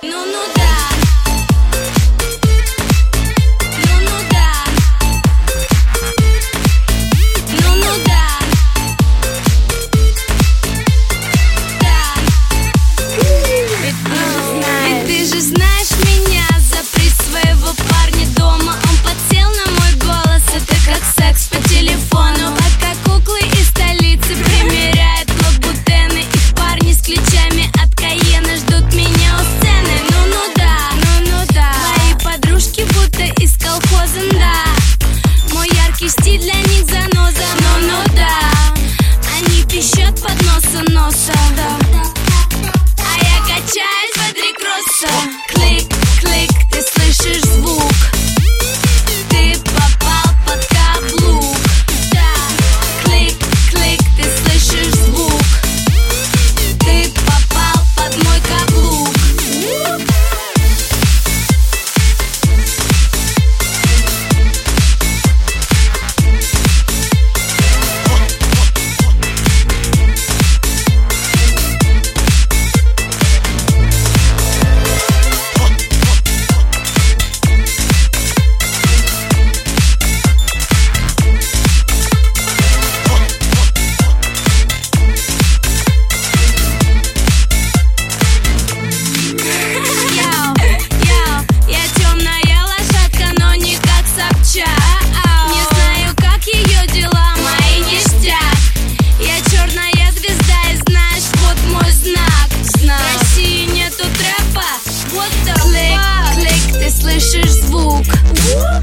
Ну да. Стиль для них заноза, ну да. Они пищат под носа, да. А я качаюсь в бодрикросса. Клик, клик, ты слышишь звук. Ты попал под каблук, да. Клик, клик, ты слышишь звук. Ты попал под мой каблук. Не знаю, как ее дела, мои ништяк. Я черная звезда, и знаешь, вот мой знак. В России нету трэпа, вот клик, клик, ты слышишь звук.